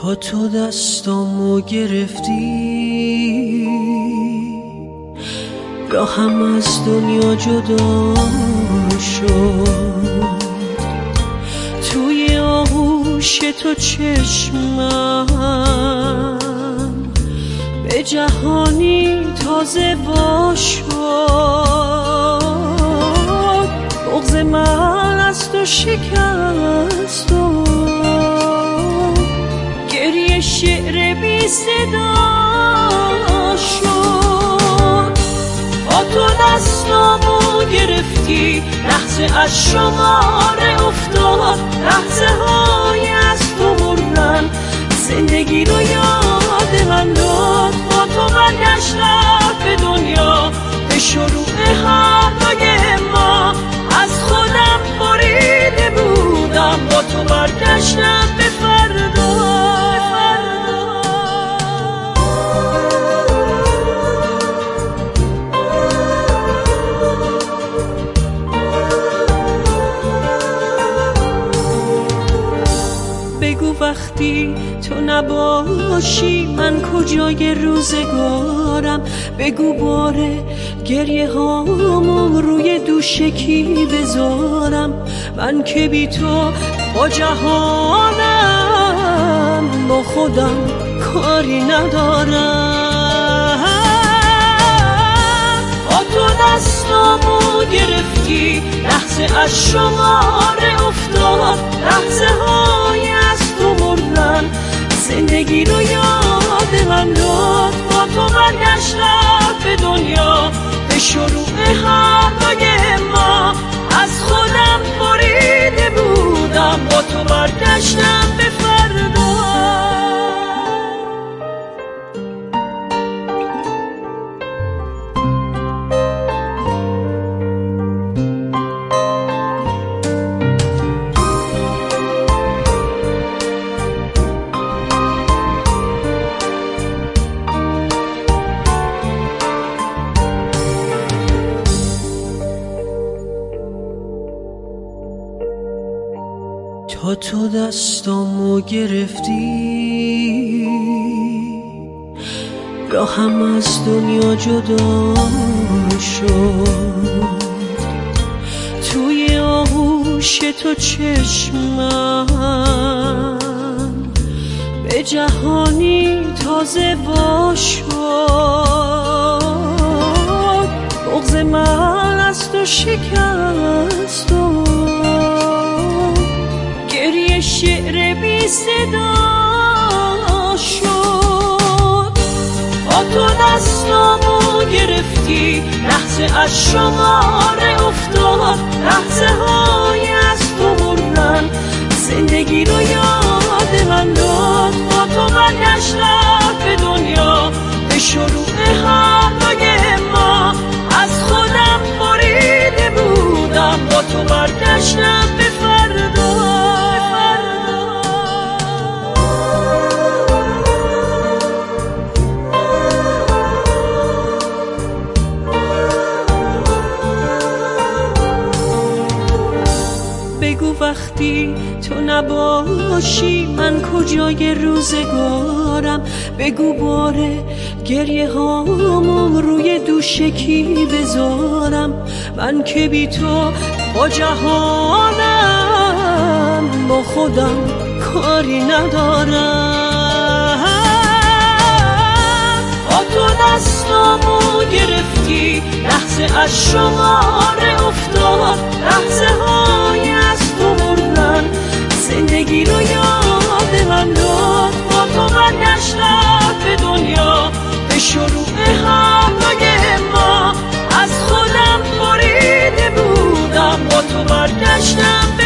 تا تو دستامو گرفتی راهم از دنیا جدا شد، توی آغوش تو چشمم به جهانی تازه وا شد. بغض من از تو شکست و گریه شعر بی صدا شد. با تو دستامو گرفتی لحظه از شماره افتاد، لحظه های از تو بردن زندگی رو یاد من داد. با تو برگشتم به دنیا، به شروع همراه ما، از خودم بریده بودم. با تو برگشتم به فردا. بگو وقتی تو نباشی من کجای روزگارم، بگو باره گریه هامو روی دوش کی بذارم. من که بی تو با جهانم با خودم کاری ندارم. با تو دستامو گرفتی لحظه از شماره افتاد، لحظه های از تو بردن زندگی رو یاد من داد. با تو برگشتم به دنیا، به شروع همراه ما، از خودم بریده بودم. با تو برگشتم به فردا. تا تو دستامو گرفتی راهم از دنیا جدا شد، توی آغوش تو چشمم به جهانی تازه وا شد. بغض من از تو شکست و گریه شعر بی صدا شد. با تو دستامو گرفتی لحظه از شماره افتاد، لحظه های از تو بردن زندگی رو یاد من داد. با تو برگشتم به دنیا، به شروع همراه ما، از خودم بریده بودم. با تو برگشتم به فردا. بگو وقتی تو نباشی من کجای روزگارم، بگو باره گریه هامو روی دوش کی بذارم. من که بی تو با جهانم با خودم کاری ندارم. با تو دستامو گرفتی لحظه از شماره افتاد، لحظه های از تو بردن زندگی رو یاد من داد. با تو برگشتم به دنیا، به شروع همراه ما، از خودم بریده بودم. با تو برگشتم